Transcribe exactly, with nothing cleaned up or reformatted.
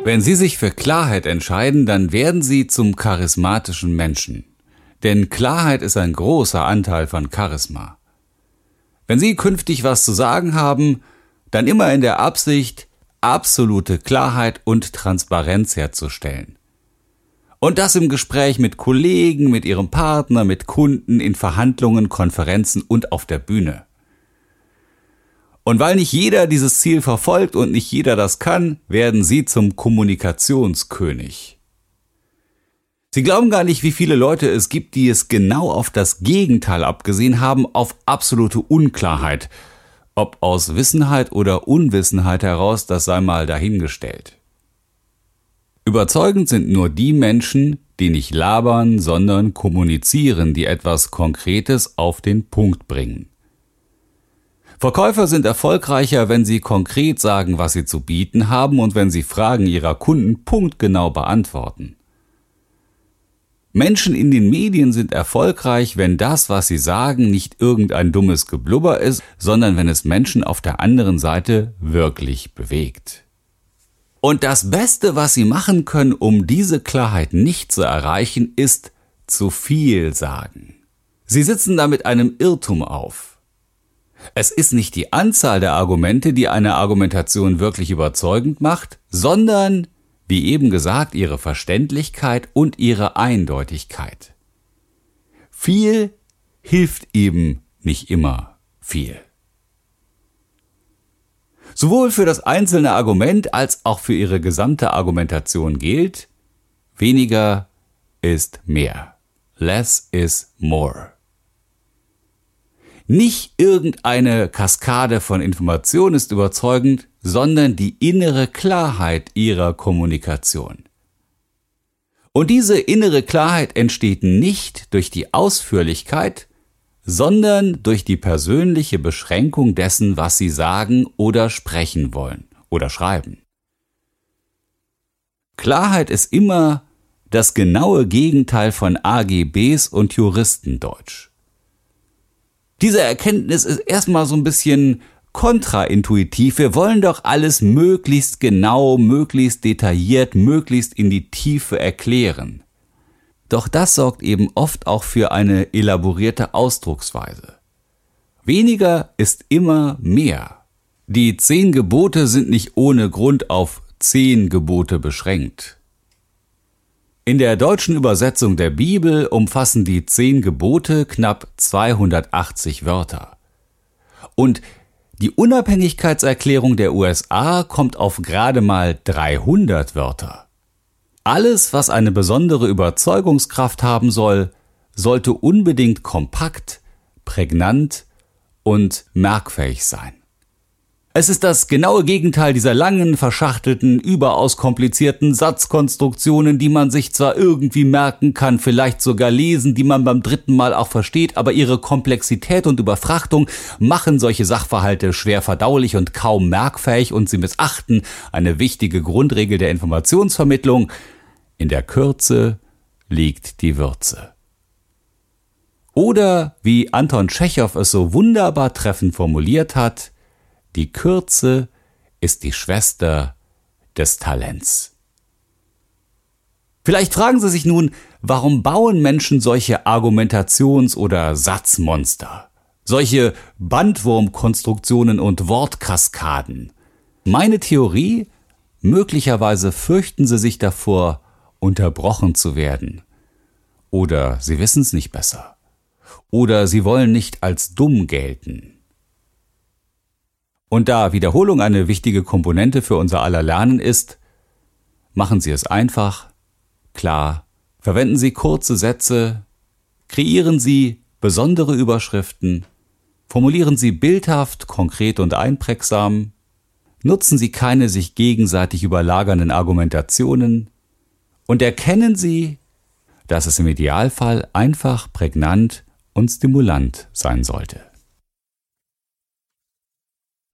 Wenn Sie sich für Klarheit entscheiden, dann werden Sie zum charismatischen Menschen. Denn Klarheit ist ein großer Anteil von Charisma. Wenn Sie künftig was zu sagen haben, dann immer in der Absicht, absolute Klarheit und Transparenz herzustellen. Und das im Gespräch mit Kollegen, mit Ihrem Partner, mit Kunden, in Verhandlungen, Konferenzen und auf der Bühne. Und weil nicht jeder dieses Ziel verfolgt und nicht jeder das kann, werden Sie zum Kommunikationskönig. Sie glauben gar nicht, wie viele Leute es gibt, die es genau auf das Gegenteil abgesehen haben, auf absolute Unklarheit. Ob aus Wissenheit oder Unwissenheit heraus, das sei mal dahingestellt. Überzeugend sind nur die Menschen, die nicht labern, sondern kommunizieren, die etwas Konkretes auf den Punkt bringen. Verkäufer sind erfolgreicher, wenn sie konkret sagen, was sie zu bieten haben und wenn sie Fragen ihrer Kunden punktgenau beantworten. Menschen in den Medien sind erfolgreich, wenn das, was sie sagen, nicht irgendein dummes Geblubber ist, sondern wenn es Menschen auf der anderen Seite wirklich bewegt. Und das Beste, was sie machen können, um diese Klarheit nicht zu erreichen, ist zu viel sagen. Sie sitzen da mit einem Irrtum auf. Es ist nicht die Anzahl der Argumente, die eine Argumentation wirklich überzeugend macht, sondern, wie eben gesagt, ihre Verständlichkeit und ihre Eindeutigkeit. Viel hilft eben nicht immer viel. Sowohl für das einzelne Argument als auch für ihre gesamte Argumentation gilt, weniger ist mehr. Less is more. Nicht irgendeine Kaskade von Informationen ist überzeugend, sondern die innere Klarheit ihrer Kommunikation. Und diese innere Klarheit entsteht nicht durch die Ausführlichkeit, sondern durch die persönliche Beschränkung dessen, was sie sagen oder sprechen wollen oder schreiben. Klarheit ist immer das genaue Gegenteil von A G Bs und Juristendeutsch. Diese Erkenntnis ist erstmal so ein bisschen kontraintuitiv. Wir wollen doch alles möglichst genau, möglichst detailliert, möglichst in die Tiefe erklären. Doch das sorgt eben oft auch für eine elaborierte Ausdrucksweise. Weniger ist immer mehr. Die zehn Gebote sind nicht ohne Grund auf zehn Gebote beschränkt. In der deutschen Übersetzung der Bibel umfassen die zehn Gebote knapp zweihundertachtzig Wörter. Und die Unabhängigkeitserklärung der U S A kommt auf gerade mal dreihundert Wörter. Alles, was eine besondere Überzeugungskraft haben soll, sollte unbedingt kompakt, prägnant und merkfähig sein. Es ist das genaue Gegenteil dieser langen, verschachtelten, überaus komplizierten Satzkonstruktionen, die man sich zwar irgendwie merken kann, vielleicht sogar lesen, die man beim dritten Mal auch versteht, aber ihre Komplexität und Überfrachtung machen solche Sachverhalte schwer verdaulich und kaum merkfähig und sie missachten eine wichtige Grundregel der Informationsvermittlung: In der Kürze liegt die Würze. Oder, wie Anton Tschechow es so wunderbar treffend formuliert hat: Die Kürze ist die Schwester des Talents. Vielleicht fragen Sie sich nun, warum bauen Menschen solche Argumentations- oder Satzmonster? Solche Bandwurmkonstruktionen und Wortkaskaden? Meine Theorie? Möglicherweise fürchten sie sich davor, unterbrochen zu werden. Oder sie wissen es nicht besser. Oder sie wollen nicht als dumm gelten. Und da Wiederholung eine wichtige Komponente für unser aller Lernen ist, machen Sie es einfach, klar, verwenden Sie kurze Sätze, kreieren Sie besondere Überschriften, formulieren Sie bildhaft, konkret und einprägsam, nutzen Sie keine sich gegenseitig überlagernden Argumentationen und erkennen Sie, dass es im Idealfall einfach, prägnant und stimulant sein sollte.